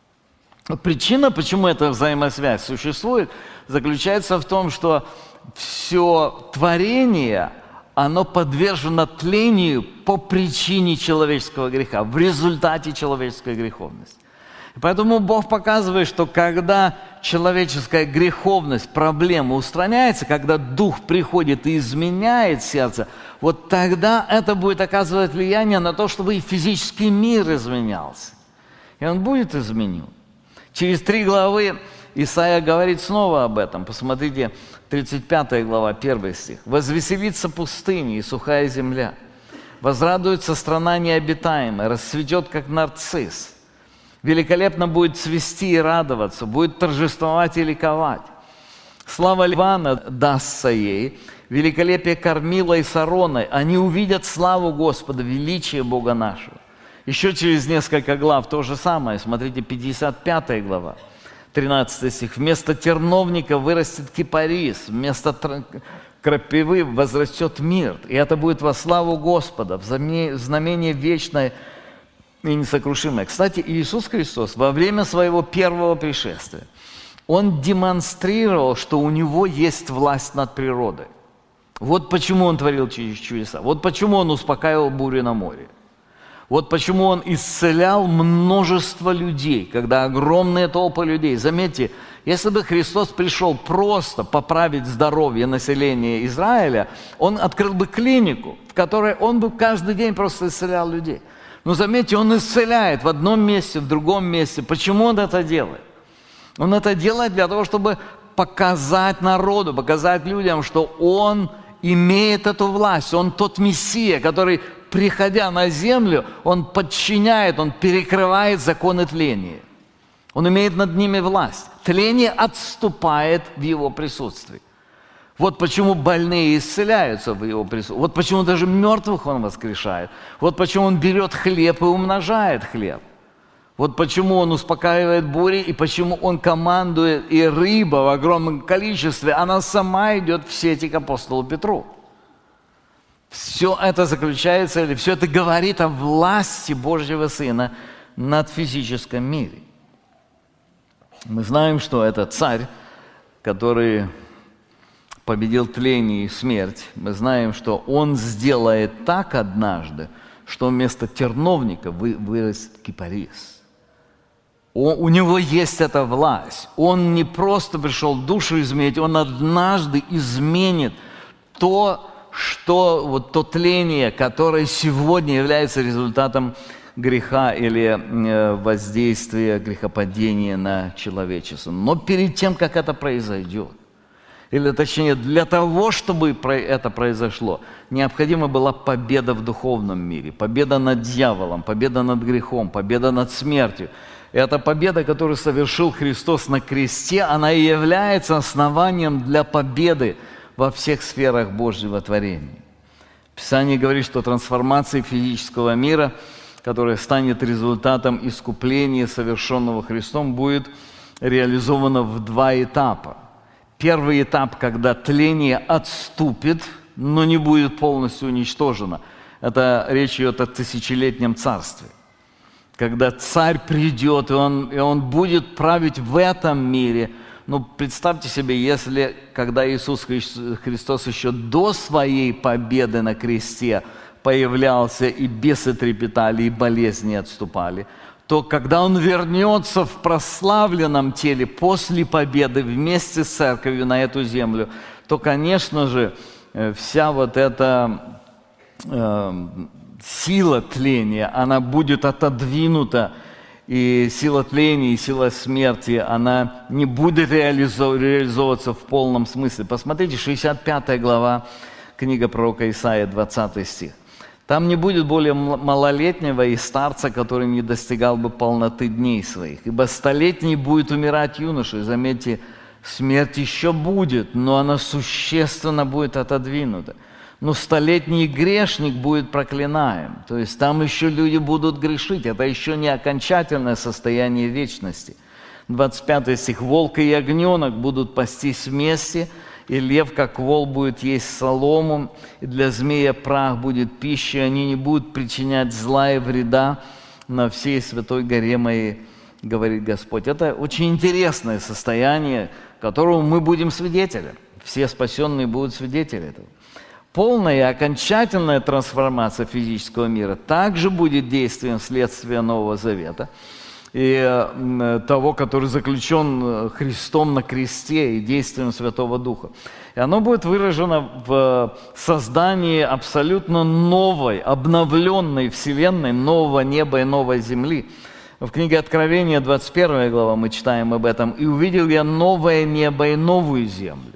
Причина, почему эта взаимосвязь существует, заключается в том, что все творение, оно подвержено тлению по причине человеческого греха, в результате человеческой греховности. Поэтому Бог показывает, что когда человеческая греховность, проблема устраняется, когда Дух приходит и изменяет сердце, вот тогда это будет оказывать влияние на то, чтобы и физический мир изменялся. И он будет изменен. Через 3 главы Исаия говорит снова об этом. Посмотрите, 35 глава, 1 стих. «Возвеселится пустыня и сухая земля, возрадуется страна необитаемая, расцветет, как нарцисс. Великолепно будет цвести и радоваться, будет торжествовать и ликовать. Слава Ливана дастся ей, великолепие Кормила и Сароны. Они увидят славу Господа, величие Бога нашего». Еще через несколько глав то же самое. Смотрите, 55 глава, 13 стих. «Вместо терновника вырастет кипарис, вместо крапивы возрастет мирт. И это будет во славу Господа, в знамение вечное и несокрушимое». Кстати, Иисус Христос во время своего первого пришествия, Он демонстрировал, что у Него есть власть над природой. Вот почему Он творил чудеса. Вот почему Он успокаивал бури на море. Вот почему Он исцелял множество людей, когда огромные толпы людей. Заметьте, если бы Христос пришел просто поправить здоровье населения Израиля, Он открыл бы клинику, в которой Он бы каждый день просто исцелял людей. Но заметьте, Он исцеляет в одном месте, в другом месте. Почему Он это делает? Он это делает для того, чтобы показать народу, показать людям, что Он имеет эту власть. Он тот Мессия, который, приходя на землю, Он подчиняет, Он перекрывает законы тления. Он имеет над ними власть. Тление отступает в Его присутствии. Вот почему больные исцеляются в Его присутствии. Вот почему даже мертвых Он воскрешает. Вот почему Он берет хлеб и умножает хлеб. Вот почему Он успокаивает бури, и почему Он командует, и рыба в огромном количестве, она сама идет в сети к апостолу Петру. Все это заключается, или все это говорит о власти Божьего Сына над физическим миром. Мы знаем, что это царь, который победил тление и смерть. Мы знаем, что Он сделает так однажды, что вместо терновника вырастет кипарис. У Него есть эта власть. Он не просто пришел душу изменить, Он однажды изменит то тление, которое сегодня является результатом греха или воздействия грехопадения на человечество. Но перед тем, как это произойдет, или точнее, для того, чтобы это произошло, необходима была победа в духовном мире, победа над дьяволом, победа над грехом, победа над смертью. Эта победа, которую совершил Христос на кресте, она и является основанием для победы во всех сферах Божьего творения. Писание говорит, что трансформация физического мира, которая станет результатом искупления, совершенного Христом, будет реализована в 2 этапа. Первый этап, когда тление отступит, но не будет полностью уничтожено. Это речь идет о тысячелетнем царстве. Когда царь придет, и он будет править в этом мире. Ну, представьте себе, если, когда Иисус Христос еще до своей победы на кресте появлялся, и бесы трепетали, и болезни отступали, то когда Он вернется в прославленном теле после победы вместе с церковью на эту землю, то, конечно же, вся вот эта сила тления, она будет отодвинута, и сила тления, и сила смерти, она не будет реализовываться в полном смысле. Посмотрите, 65 глава, книга пророка Исаия, 20 стих. Там не будет более малолетнего и старца, который не достигал бы полноты дней своих. Ибо столетний будет умирать юношей. Заметьте, смерть еще будет, но она существенно будет отодвинута. Но столетний грешник будет проклинаем. То есть там еще люди будут грешить. Это еще не окончательное состояние вечности. 25 стих. «Волк и ягненок будут пастись вместе, и лев, как вол, будет есть солому, и для змея прах будет пищей, они не будут причинять зла и вреда на всей святой горе моей, говорит Господь». Это очень интересное состояние, которого мы будем свидетелями. Все спасенные будут свидетелями этого. Полная и окончательная трансформация физического мира также будет действием следствия Нового Завета и того, который заключен Христом на кресте и действием Святого Духа. И оно будет выражено в создании абсолютно новой, обновленной вселенной, нового неба и новой земли. В книге Откровения, 21 глава, мы читаем об этом. «И увидел я новое небо и новую землю.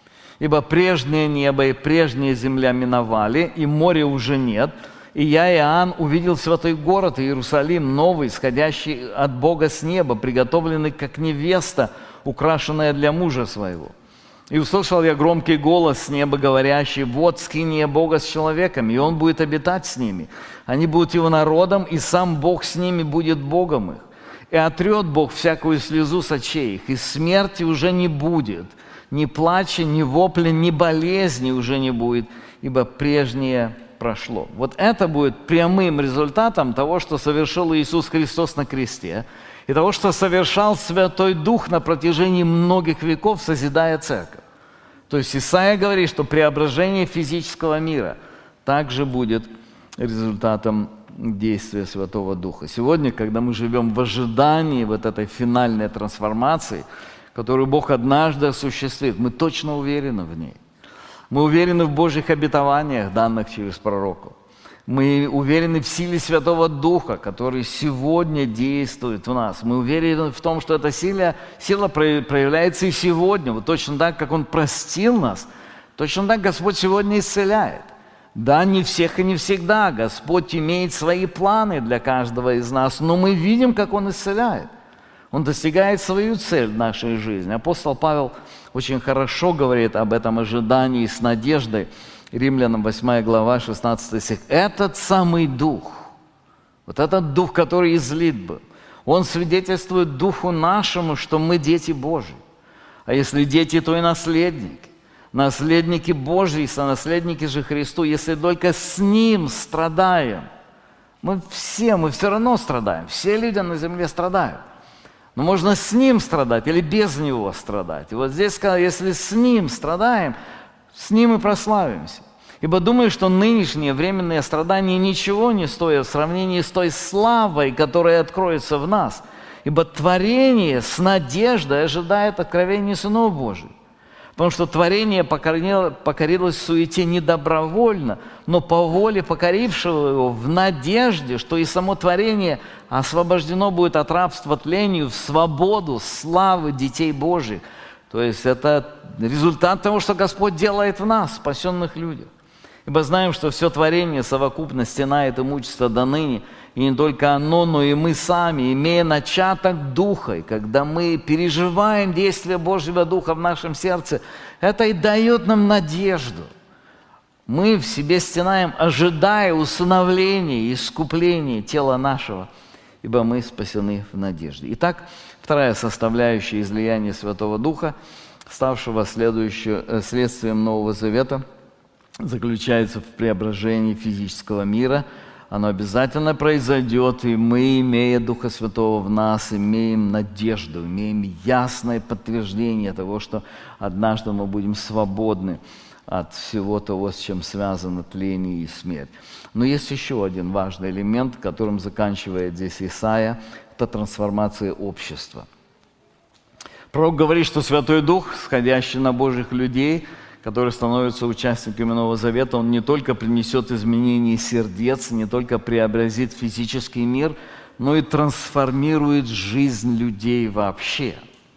Ибо прежнее небо и прежняя земля миновали, и моря уже нет. И я, Иоанн, увидел святой город Иерусалим, новый, сходящий от Бога с неба, приготовленный как невеста, украшенная для мужа своего. И услышал я громкий голос с неба, говорящий: вот скиния Бога с человеком, и Он будет обитать с ними. Они будут Его народом, и сам Бог с ними будет Богом их. И отрет Бог всякую слезу с очей их, и смерти уже не будет, ни плача, ни вопля, ни болезни уже не будет, ибо прежнее прошло». Вот это будет прямым результатом того, что совершил Иисус Христос на кресте, и того, что совершал Святой Дух на протяжении многих веков, созидая церковь. То есть Исаия говорит, что преображение физического мира также будет результатом действия Святого Духа. Сегодня, когда мы живем в ожидании вот этой финальной трансформации, которую Бог однажды осуществит, мы точно уверены в ней. Мы уверены в Божьих обетованиях, данных через пророков. Мы уверены в силе Святого Духа, который сегодня действует в нас. Мы уверены в том, что эта сила проявляется и сегодня. Вот точно так, как Он простил нас, точно так Господь сегодня исцеляет. Да, не всех и не всегда. Господь имеет свои планы для каждого из нас, но мы видим, как Он исцеляет. Он достигает свою цель в нашей жизни. Апостол Павел очень хорошо говорит об этом ожидании с надеждой. Римлянам 8 глава, 16 стих. Этот самый Дух, вот этот Дух, который излит был, Он свидетельствует Духу нашему, что мы дети Божьи. А если дети, то и наследники. Наследники Божьи, сонаследники же Христу, если только с Ним страдаем. Мы все равно страдаем. Все люди на земле страдают. Но можно с Ним страдать или без Него страдать. И вот здесь сказано, если с Ним страдаем, с Ним и прославимся. Ибо думаю, что нынешние временные страдания ничего не стоят в сравнении с той славой, которая откроется в нас. Ибо творение с надеждой ожидает откровения Сынов Божьих. Потому что творение покорилось суете не добровольно, но по воле покорившего его в надежде, что и само творение освобождено будет от рабства тлению в свободу славы детей Божьих. То есть это результат того, что Господь делает в нас, спасенных людях. Ибо знаем, что все творение совокупно стенает и мучится до ныне, и не только оно, но и мы сами, имея начаток Духа, и когда мы переживаем действие Божьего Духа в нашем сердце, это и дает нам надежду. Мы в себе стенаем, ожидая усыновления и искупления тела нашего, ибо мы спасены в надежде. Итак, вторая составляющая излияния Святого Духа, ставшего следствием Нового Завета, заключается в преображении физического мира. Оно обязательно произойдет, и мы, имея Духа Святого в нас, имеем надежду, имеем ясное подтверждение того, что однажды мы будем свободны от всего того, с чем связано тление и смерть. Но есть еще один важный элемент, которым заканчивает здесь Исаия, это трансформация общества. Пророк говорит, что Святой Дух, сходящий на Божьих людей, которые становятся участниками Нового Завета, Он не только принесет изменения сердец, не только преобразит физический мир, но и трансформирует жизнь людей вообще.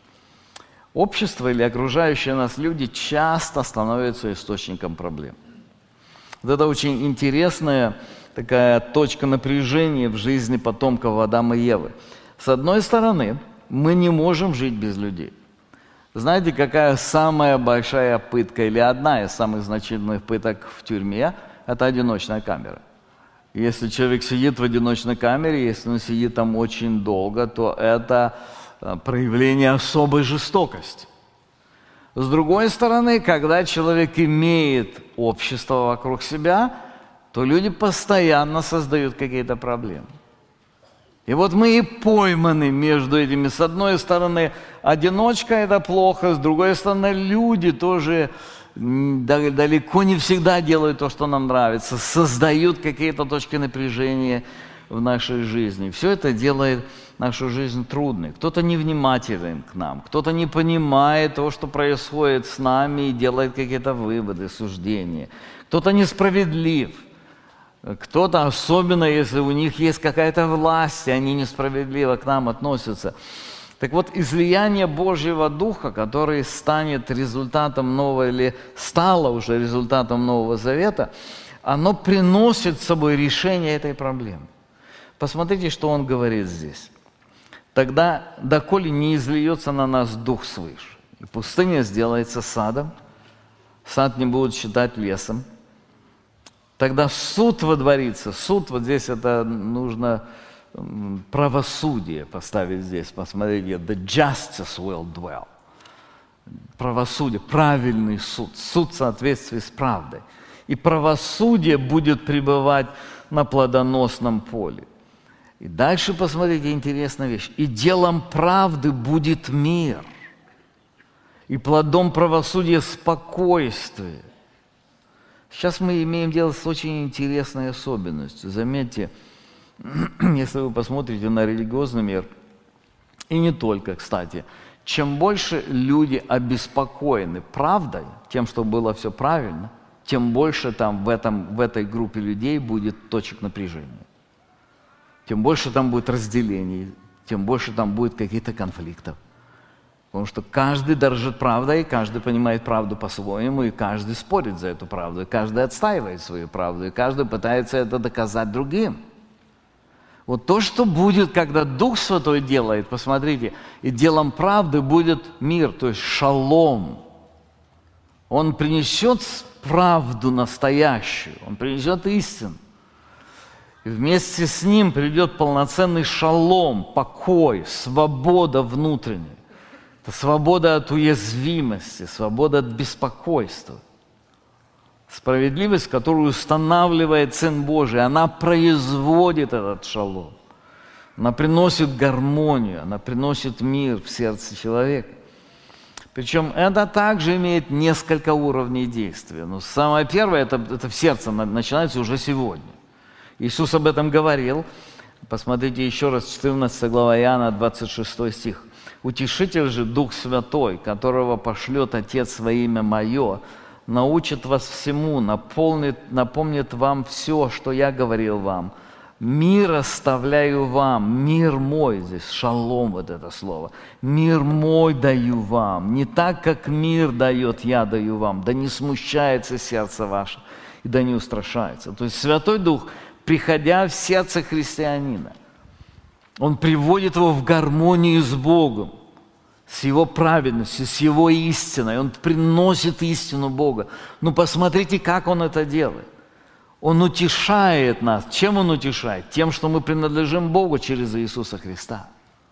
Общество или окружающие нас люди часто становятся источником проблем. Вот это очень интересное такая точка напряжения в жизни потомков Адама и Евы. С одной стороны, мы не можем жить без людей. Знаете, какая самая большая пытка или одна из самых значительных пыток в тюрьме – это одиночная камера. Если человек сидит в одиночной камере, если он сидит там очень долго, то это проявление особой жестокости. С другой стороны, когда человек имеет общество вокруг себя, то люди постоянно создают какие-то проблемы. И вот мы и пойманы между этими. С одной стороны, одиночка – это плохо, с другой стороны, люди тоже далеко не всегда делают то, что нам нравится, создают какие-то точки напряжения в нашей жизни. Все это делает нашу жизнь трудной. Кто-то невнимателен к нам, кто-то не понимает то, что происходит с нами, и делает какие-то выводы, суждения. Кто-то несправедлив. Кто-то, особенно если у них есть какая-то власть, и они несправедливо к нам относятся. Так вот, излияние Божьего Духа, который станет результатом нового, или стало уже результатом Нового Завета, оно приносит с собой решение этой проблемы. Посмотрите, что он говорит здесь. «Тогда, доколе не излиется на нас Дух свыше, и пустыня сделается садом, сад не будут считать лесом, тогда суд водворится». Суд, вот здесь это нужно правосудие поставить здесь. Посмотрите, the justice will dwell. Правосудие, правильный суд. Суд в соответствии с правдой. И правосудие будет пребывать на плодоносном поле. И дальше посмотрите, интересная вещь. «И делом правды будет мир, и плодом правосудия спокойствие». Сейчас мы имеем дело с очень интересной особенностью. Заметьте, если вы посмотрите на религиозный мир, и не только, кстати, чем больше люди обеспокоены правдой, тем, что было все правильно, тем больше там в этой группе людей будет точек напряжения. Тем больше там будет разделений, тем больше там будет каких-то конфликтов. Потому что каждый дорожит правдой, каждый понимает правду по-своему, и каждый спорит за эту правду, и каждый отстаивает свою правду, и каждый пытается это доказать другим. Вот то, что будет, когда Дух Святой делает, посмотрите, и делом правды будет мир, то есть шалом. Он принесет правду настоящую, он принесет истину. И вместе с ним придет полноценный шалом, покой, свобода внутренняя. Это свобода от уязвимости, свобода от беспокойства. Справедливость, которую устанавливает Сын Божий, она производит этот шалом. Она приносит гармонию, она приносит мир в сердце человека. Причем это также имеет несколько уровней действия. Но самое первое, это в сердце начинается уже сегодня. Иисус об этом говорил. Посмотрите еще раз, 14 глава Иоанна, 26 стих. «Утешитель же, Дух Святой, которого пошлет Отец во имя Мое, научит вас всему, напомнит вам все, что я говорил вам. Мир оставляю вам, мир мой», здесь шалом вот это слово, «мир мой даю вам, не так, как мир дает, я даю вам, да не смущается сердце ваше, и да не устрашается». То есть Святой Дух, приходя в сердце христианина, он приводит его в гармонию с Богом, с Его праведностью, с Его истиной. Он приносит истину Бога. Ну, посмотрите, как Он это делает. Он утешает нас. Чем Он утешает? Тем, что мы принадлежим Богу через Иисуса Христа.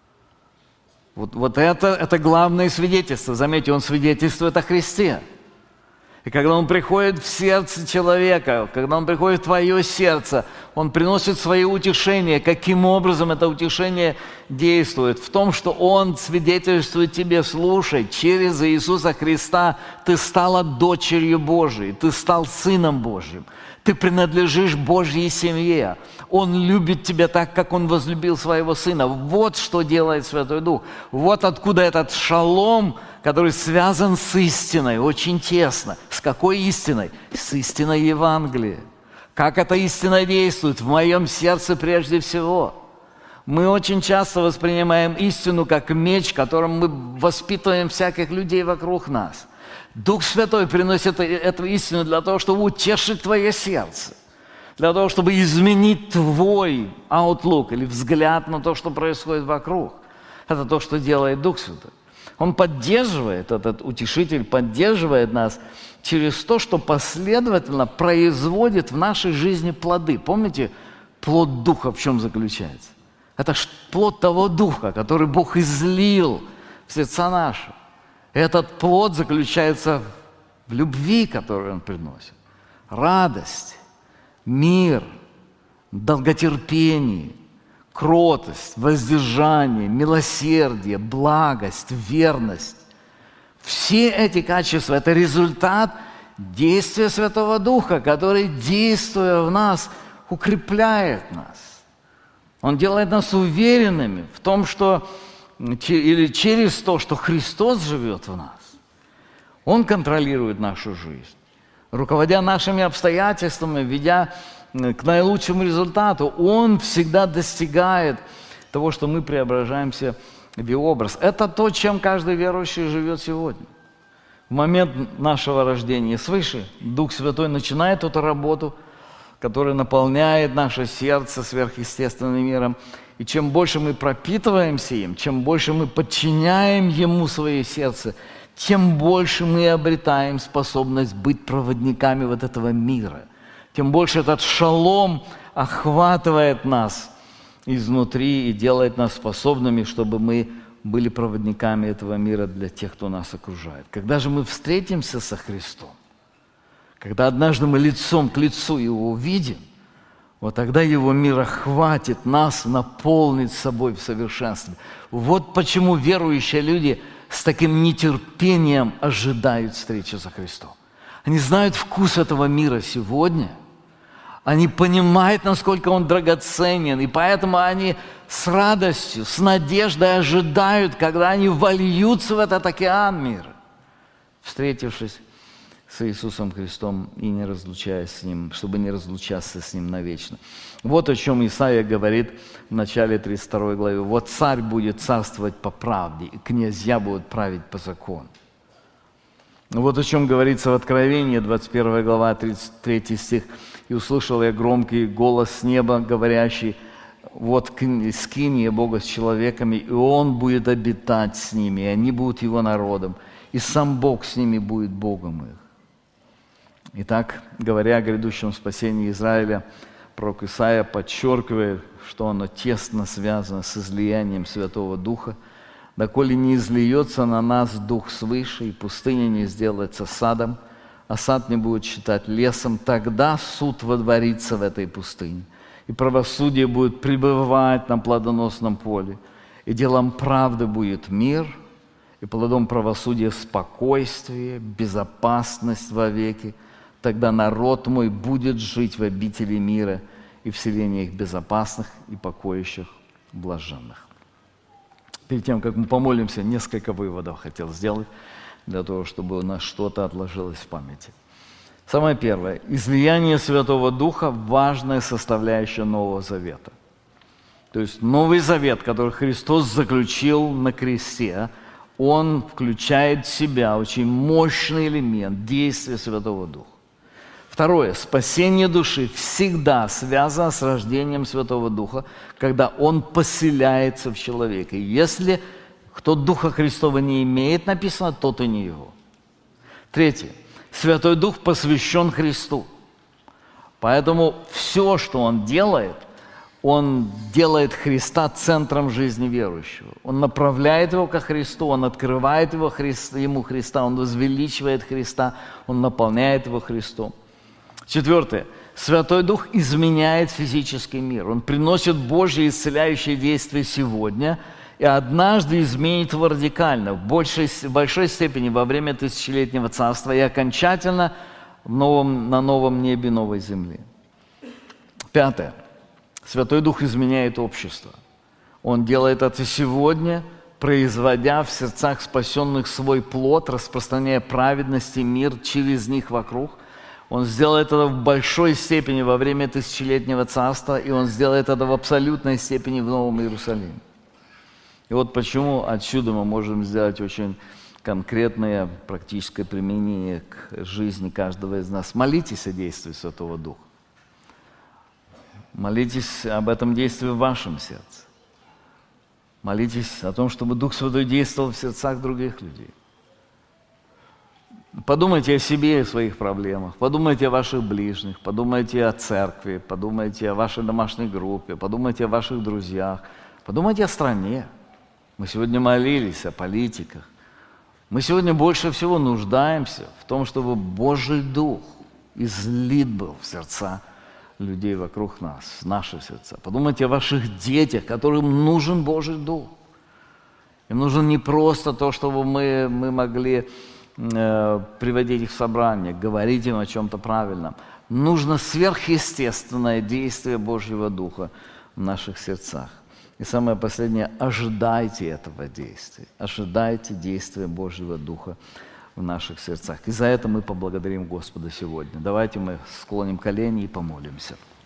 Вот это главное свидетельство. Заметьте, Он свидетельствует о Христе. И когда Он приходит в сердце человека, когда Он приходит в твое сердце, Он приносит свои утешения. Каким образом это утешение действует? В том, что Он свидетельствует тебе: слушай, через Иисуса Христа ты стала дочерью Божией, ты стал сыном Божьим, ты принадлежишь Божьей семье. Он любит тебя так, как Он возлюбил своего Сына. Вот что делает Святой Дух. Вот откуда этот шалом, который связан с истиной, очень тесно. С какой истиной? С истиной Евангелия. Как эта истина действует? В моем сердце прежде всего. Мы очень часто воспринимаем истину как меч, которым мы воспитываем всяких людей вокруг нас. Дух Святой приносит эту истину для того, чтобы утешить твое сердце. для того, чтобы изменить твой outlook или взгляд на то, что происходит вокруг. Это то, что делает Дух Святой. Он поддерживает, этот утешитель поддерживает нас через то, что последовательно производит в нашей жизни плоды. Помните, плод Духа в чем заключается? Это плод того Духа, который Бог излил в сердца наши. Этот плод заключается в любви, которую Он приносит. Радость, мир, долготерпение, кротость, воздержание, милосердие, благость, верность. Все эти качества – это результат действия Святого Духа, который, действуя в нас, укрепляет нас. Он делает нас уверенными в том, что, или через то, что Христос живет в нас. Он контролирует нашу жизнь, руководя нашими обстоятельствами, ведя к наилучшему результату. Он всегда достигает того, что мы преображаемся в Его образ. Это то, чем каждый верующий живет сегодня. В момент нашего рождения свыше Дух Святой начинает эту работу, которая наполняет наше сердце сверхъестественным миром. И чем больше мы пропитываемся им, чем больше мы подчиняем Ему свое сердце, тем больше мы обретаем способность быть проводниками вот этого мира. Тем больше этот шалом охватывает нас изнутри и делает нас способными, чтобы мы были проводниками этого мира для тех, кто нас окружает. Когда же мы встретимся со Христом, когда однажды мы лицом к лицу Его увидим, вот тогда Его мир охватит нас, наполнит собой в совершенстве. Вот почему верующие люди с таким нетерпением ожидают встречи со Христом. Они знают вкус этого мира сегодня. Они понимают, насколько он драгоценен, и поэтому они с радостью, с надеждой ожидают, когда они вольются в этот океан мира, встретившись с Иисусом Христом и не разлучаясь с Ним, чтобы не разлучаться с Ним навечно. Вот о чем Исаия говорит в начале 32 главы. «Вот царь будет царствовать по правде, и князья будут править по закону». Вот о чем говорится в Откровении, 21 глава, 33 стих. «И услышал я громкий голос с неба, говорящий: вот скинья Бога с человеками, и Он будет обитать с ними, и они будут Его народом, и сам Бог с ними будет Богом их». Итак, говоря о грядущем спасении Израиля, пророк Исаия подчеркивает, что оно тесно связано с излиянием Святого Духа. «Доколе не излиется на нас Дух свыше, и пустыня не сделается садом, а сад не будет считать лесом, тогда суд водворится в этой пустыне, и правосудие будет пребывать на плодоносном поле, и делом правды будет мир, и плодом правосудия спокойствие, безопасность вовеки. Тогда народ мой будет жить в обители мира и в селениях безопасных и покоящих блаженных». Перед тем, как мы помолимся, несколько выводов хотел сделать, для того, чтобы у нас что-то отложилось в памяти. Самое первое. Излияние Святого Духа – важная составляющая Нового Завета. То есть Новый Завет, который Христос заключил на кресте, он включает в себя очень мощный элемент действия Святого Духа. Второе. Спасение души всегда связано с рождением Святого Духа, когда Он поселяется в человеке. Если кто Духа Христова не имеет, написано, тот и не Его. Третье. Святой Дух посвящен Христу. Поэтому все, что Он делает Христа центром жизни верующего. Он направляет его ко Христу, Он открывает ему Христа, Он возвеличивает Христа, Он наполняет его Христом. Четвертое. Святой Дух изменяет физический мир. Он приносит Божье исцеляющее действие сегодня и однажды изменит его радикально, в большой степени во время тысячелетнего царства и окончательно на новом небе, новой земле. Пятое. Святой Дух изменяет общество. Он делает это сегодня, производя в сердцах спасенных свой плод, распространяя праведность и мир через них вокруг. Он сделает это в большой степени во время тысячелетнего царства, и Он сделает это в абсолютной степени в Новом Иерусалиме. И вот почему отсюда мы можем сделать очень конкретное практическое применение к жизни каждого из нас. Молитесь о действии Святого Духа. Молитесь об этом действии в вашем сердце. Молитесь о том, чтобы Дух Святой действовал в сердцах других людей. Подумайте о себе и о своих проблемах, подумайте о ваших ближних, подумайте о церкви, подумайте о вашей домашней группе, подумайте о ваших друзьях, подумайте о стране. Мы сегодня молились о политиках. Мы сегодня больше всего нуждаемся в том, чтобы Божий Дух излит был в сердца людей вокруг нас, в наши сердца. Подумайте о ваших детях, которым нужен Божий Дух. Им нужно не просто то, чтобы мы могли приводить их в собрание, говорить им о чем-то правильном. Нужно сверхъестественное действие Божьего Духа в наших сердцах. И самое последнее, ожидайте этого действия. Ожидайте действия Божьего Духа в наших сердцах. И за это мы поблагодарим Господа сегодня. Давайте мы склоним колени и помолимся.